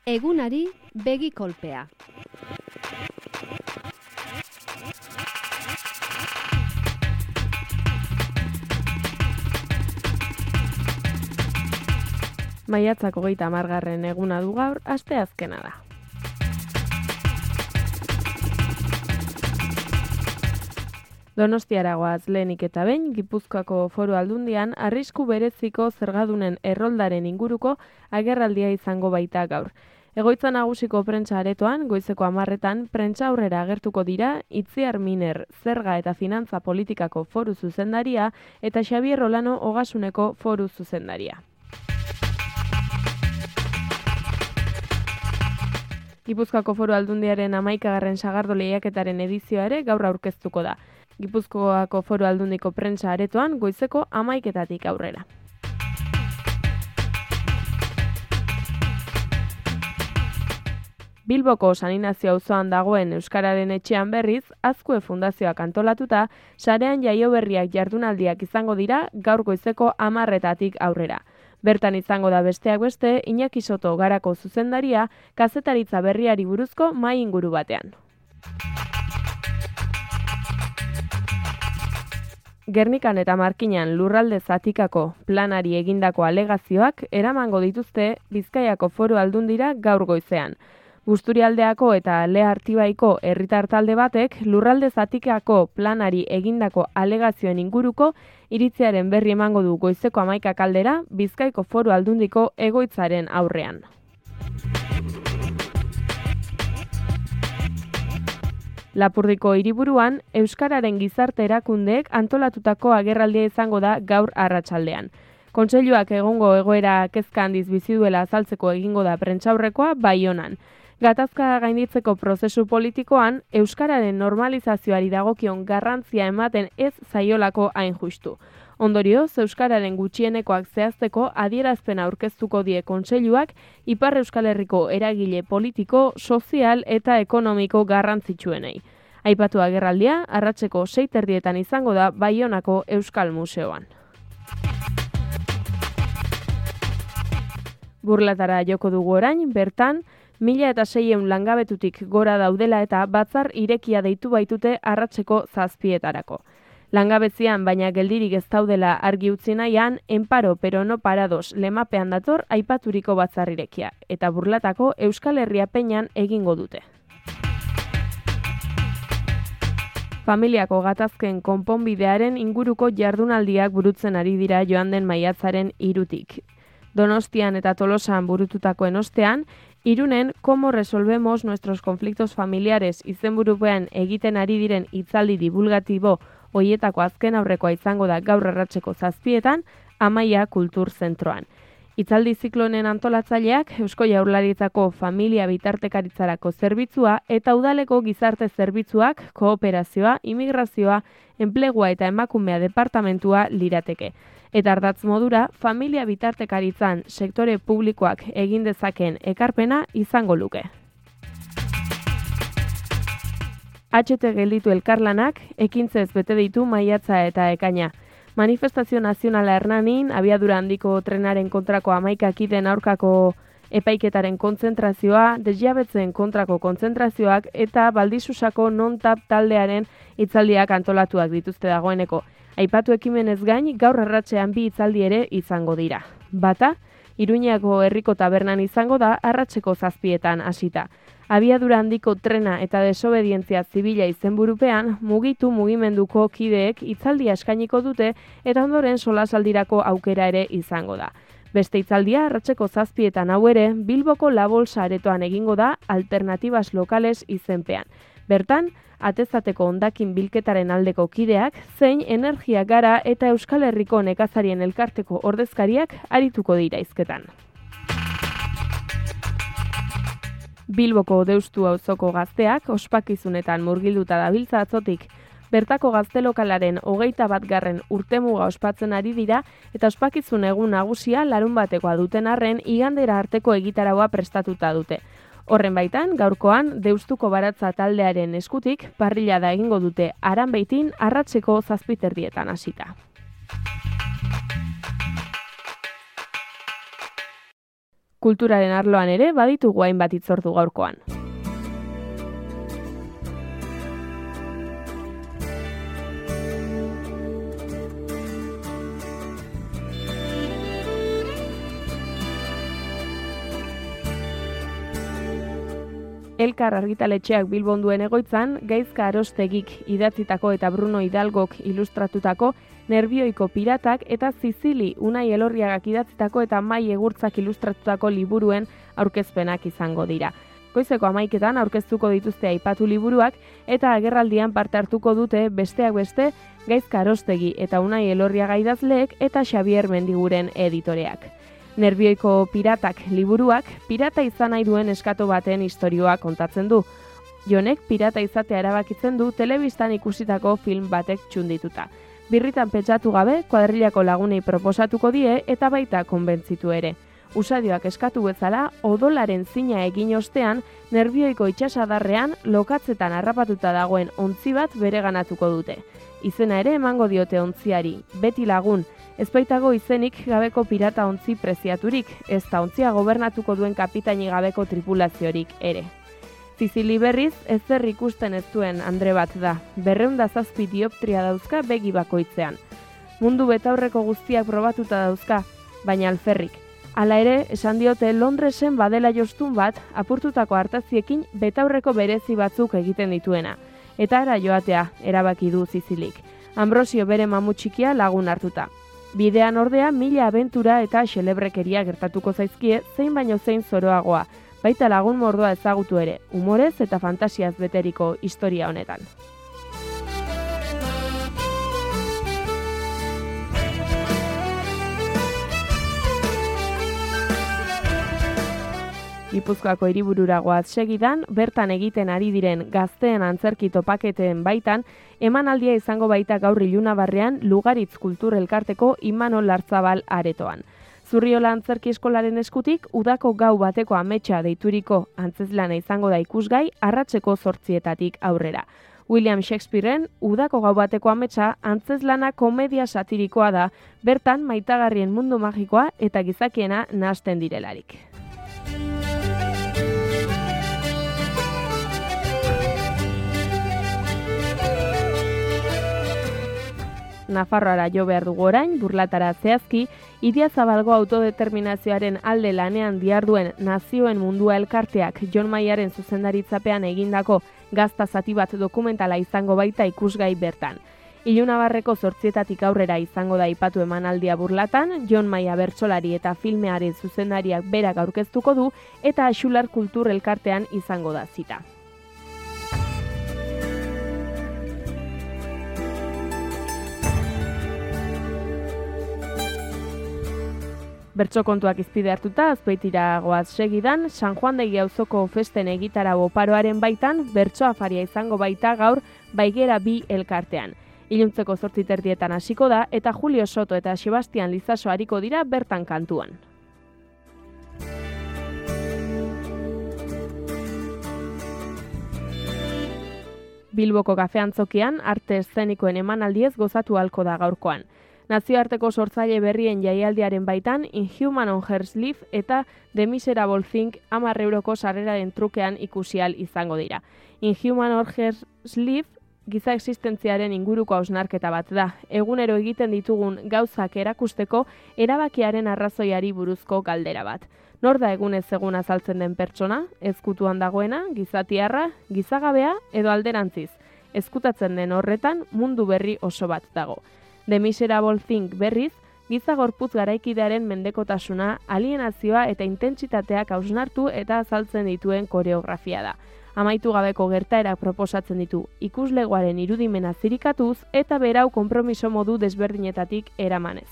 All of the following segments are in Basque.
Egunari begi kolpea. Maiatzak 30. eguna du gaur, asteazkena da. Donostiara goaz lehenik eta behin, Gipuzkoako Foru Aldundian arrisku bereziko zergadunen erroldaren inguruko agerraldia izango baita gaur. Egoitza nagusiko prentsa aretoan, goizeko 10:00 prentsa aurrera agertuko dira Itziar Miner, zerga eta finantza politikako foru zuzendaria eta Xabier Olano Ogasuneko foru zuzendaria. Gipuzkoako Foru Aldundiaren 11. sagardo lehiaketaren edizioa ere gaur aurkeztuko da. Gipuzkoako Foru Aldundiko prentsa aretoan goizeko 11:00 aurrera. Bilboko San Inazio auzoan dagoen Euskararen etxean berriz, Azkue Fundazioak antolatuta, sarean jaioberriak jardunaldiak izango dira gaur goizeko 10:00 aurrera. Bertan izango da besteak beste, Iñaki Soto Garako zuzendaria, kazetaritza berriari buruzko mahai inguru batean. Gernikan eta Markinan lurralde zatikako planari egindako alegazioak eramango dituzte Bizkaiako Foru Aldundira gaur goizean. Busturialdeako eta Lea Artibaiko herritar talde batek lurralde zatikako planari egindako alegazioen inguruko iritziaren berri emango du goizeko 11:00 aldera Bizkaiko Foru Aldundiko egoitzaren aurrean. Lapurdiko hiriburuan, Euskararen gizarte erakundeek antolatutako agerraldia izango da gaur arratsaldean. Kontseiluak egongo egoera kezka handiz bizi duela azaltzeko egingo da prentsaurrekoa Baionan. Gatazka gainditzeko prozesu politikoan, Euskararen normalizazioari dagokion garrantzia ematen ez zaiolako hain justu. Ondorioz, Euskararen gutxienekoak zehazteko adierazpena aurkeztuko die kontseiluak Ipar Euskal Herriko eragile politiko, sozial eta ekonomiko garrantzitsuenei. Aipatu agerraldia, arratseko 6:30 izango da Baionako Euskal Museoan. Burlatara joko dugu orain, bertan, 1600 langabetutik gora daudela eta batzar irekia deitu baitute arratseko 7:00. Langabezian baina geldirik ez daudela argi utzi nahian, enparo pero no parados lemapean dator aipaturiko batzar irekia, eta Burlatako Euskal Herria Peñan egingo dute. Familiako gatazken konponbidearen inguruko jardunaldiak burutzen ari dira joan den maiatzaren 3-tik. Donostian eta Tolosan burututakoen ostean, Irunen Cómo resolvemos nuestros conflictos familiares izenburupean egiten ari diren hitzaldi divulgatibo hoietako azken aurrekoa izango da gaur arratseko 7:00 Amaia Kultur Zentroan. Hitzaldi ziklonen antolatzaileak Eusko Jaurlaritzako familia bitartekaritzarako zerbitzua eta udaleko gizarte zerbitzuak, kooperazioa, immigrazioa, enplegua eta emakumea departamentua lirateke. Eta ardatz modura, familia bitartekaritzan sektore publikoak egin dezaken ekarpena izango luke. HT gelditu elkarlanak ekintzez bete ditu maiatza eta ekaina. Manifestazio nazionala Hernanin, abiadura handiko trenaren kontrako 11 kideen aurkako epaiketaren kontzentrazioa, desjabetzen kontrako kontzentrazioak eta Baldisusako non-tap taldearen hitzaldiak antolatuak dituzte dagoeneko. Aipatu ekimenez gain, gaur arratsean 2 hitzaldi ere izango dira. Bata, Iruñako herriko tabernan izango da arratseko 7:00 hasita. Abiadura handiko trena eta desobedientzia zibila izenburupean, mugitu mugimenduko kideek hitzaldia eskainiko dute eta ondoren solasaldirako aukera ere izango da. Beste hitzaldia arratseko 7:00 hau ere, Bilboko La Bolsa aretoan egingo da Alternatibas Lokales izenpean. Bertan, atezateko hondakin bilketaren aldeko kideak, zein energia gara eta Euskal Herriko nekazarien elkarteko ordezkariak arituko dira hizketan. Bilboko Deustu auzoko gazteak ospakizunetan murgilduta dabiltza atzotik. Bertako gazte lokalaren 21. urtemuga ospatzen ari dira eta ospakizun egun nagusia larunbatekoa duten arren igandera arteko egitaraua prestatuta dute. Horren baitan, gaurkoan, Deustuko Baratza taldearen eskutik parrillada egingo dute Aranbeitin arratseko 7:30 hasita. Kulturaren arloan ere baditugu hainbat hitzordu gaurkoan. Elkar argitaletxeak Bilbon duen egoitzan, Gaizka Arostegik idatzitako eta Bruno Hidalgok ilustratutako Nerbioiko piratak eta Zizili Unai Elorriagak idatzitako eta Mai Egurtzak ilustratutako liburuen aurkezpenak izango dira. Goizeko 11etan aurkeztuko dituzte aipatu liburuak eta agerraldian parte hartuko dute besteak beste Gaizka Arostegi eta Unai Elorriaga idazleek eta Xabier Mendiguren editoreak. Nerbioiko piratak liburuak pirata izan nahi duen eskato baten istorioa kontatzen du. Jonek pirata izatea erabakitzen du telebistan ikusitako film batek txundituta. Birritan pentsatu gabe, kuadrillako lagunei proposatuko die eta baita konbentzitu ere. Usadioak eskatu bezala, odolaren zina egin ostean, Nerbioiko itsasadarrean lokatzetan harrapatuta dagoen ontzi bat bereganatuko dute. Izena ere emango diote ontziari, beti lagun, ez baitago izenik gabeko pirata ontzi preziaturik, ez da ontzia gobernatuko duen kapitaini gabeko tripulaziorik ere. Zizili berriz, ezer ikusten ez duen andre bat da, 207 dioptria dauzka begi bakoitzean. Mundu betaurreko guztiak probatuta dauzka, baina alferrik. Hala ere, esan diote Londresen badela jostun bat, apurtutako hartaziekin betaurreko berezi batzuk egiten dituena. Eta ara joatea, erabaki du Zizilik. Ambrosio bere mamutxikia lagun hartuta. Bidean ordea 1000 abentura eta xelebrekeria gertatuko zaizkie zein baino zein zoroagoa, baita lagun mordoa ezagutu ere, humorez eta fantasiaz beteriko historia honetan. Gipuzkoako hiriburura goaz segidan, bertan egiten ari diren gazteen antzerki topaketen baitan, emanaldia izango baita gaur Ilunabarrean Lugaritz Kultur Elkarteko Imanol Lartzabal aretoan. Zurriola antzerki eskolaren eskutik, udako gau bateko ametsa deituriko antzezlana izango da ikusgai arratseko 8:00 aurrera. William Shakespearen udako gau bateko ametsa antzezlana komedia satirikoa da, bertan maitagarrien mundu magikoa eta gizakiena nahasten direlarik. Nafarroara jo behar dugu orain, Burlatara zehazki, Idiazabalgo autodeterminazioaren alde lanean diharduen Nazioen Mundua Elkarteak Jon Maiaren zuzendaritzapean egindako gazta zati bat dokumentala izango baita ikusgai bertan. Ilunabarreko 8:00 aurrera izango da aipatu emanaldia Burlatan, Jon Maia bertsolari eta filmearen zuzendariak berak aurkeztuko du eta Axular Kultur Elkartean izango da zita. Bertso kontuak izpide hartuta, Azpeitira goaz segidan, San Juan de auzoko festen egitara oparoaren baitan, bertso afaria izango baita gaur Baigera 2 elkartean. Iluntzeko 8:30 hasiko da, eta Julio Soto eta Sebastian Lizaso hariko dira bertan kantuan. Bilboko kafeantzokian, arte eszenikoen emanaldiez gozatu halko da gaurkoan. Nazioarteko sortzaile berrien jaialdiaren baitan, Inhuman on Her Sleeve eta The Miserable Thing 10 euroko sarreraren trukean ikusial izango dira. Inhuman on Her Sleeve giza existentziaren inguruko hausnarketa bat da. Egunero egiten ditugun gauzak erakusteko erabakiaren arrazoiari buruzko galdera bat. Nor da egunez egun azaltzen den pertsona, ezkutuan dagoena, gizatiarra, gizagabea edo alderantziz. Ezkutatzen den horretan mundu berri oso bat dago. The Miserable Thing berriz, giza gorputz garaikidearen mendekotasuna, alienazioa eta intentsitateak hausnartu eta azaltzen dituen koreografia da. Amaitu gabeko gertaerak proposatzen ditu, ikuslegoaren irudimena zirikatuz eta berau konpromiso modu desberdinetatik eramanez.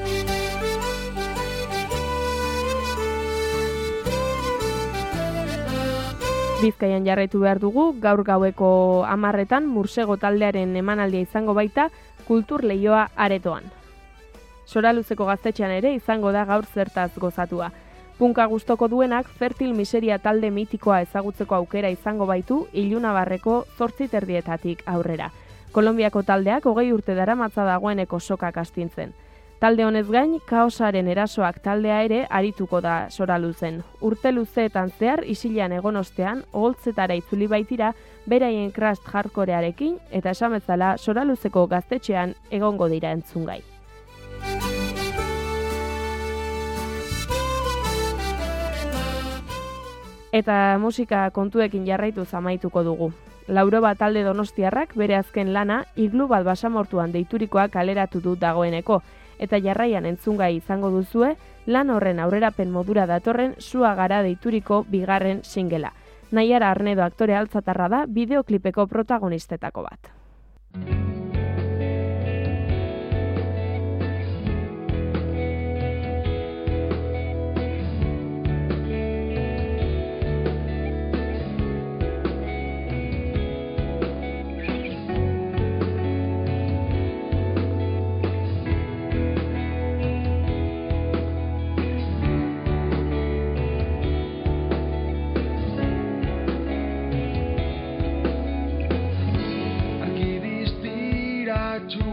Bizkaian jarraitu behar dugu, gaur gaueko 10:00 Mursego taldearen emanaldia izango baita, Kultur Leioa aretoan. Soraluzeko gaztetxean ere izango da gaur zertaz gozatua. Punka gustoko duenak Fertil Miseria talde mitikoa ezagutzeko aukera izango baitu Ilunabarreko 8:30 aurrera. Kolonbiako taldeak 20 urte daramatza dagoeneko sokak astintzen. Talde honez gain, Kaosaren erasoak taldea ere arituko da Soraluzen. Urte luzeetan zehar isilean egon ostean, oholtzetara itzuli baitira beraien crust hardcorearekin eta esan bezala Soraluzeko gaztetxean egongo dira entzungai. Eta musika kontuekin jarraituz amaituko dugu. Lauroba talde donostiarrak bere azken lana Iglu bat basamortuan deiturikoa kaleratu du dagoeneko, eta jarraian entzungai izango duzue lan horren aurrerapen modura datorren Sua gara deituriko bigarren singela. Naiara Arnedo aktore altzatarra da bideoklipeko protagonistetako bat.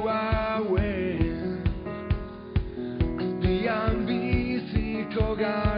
Azpian biziko gara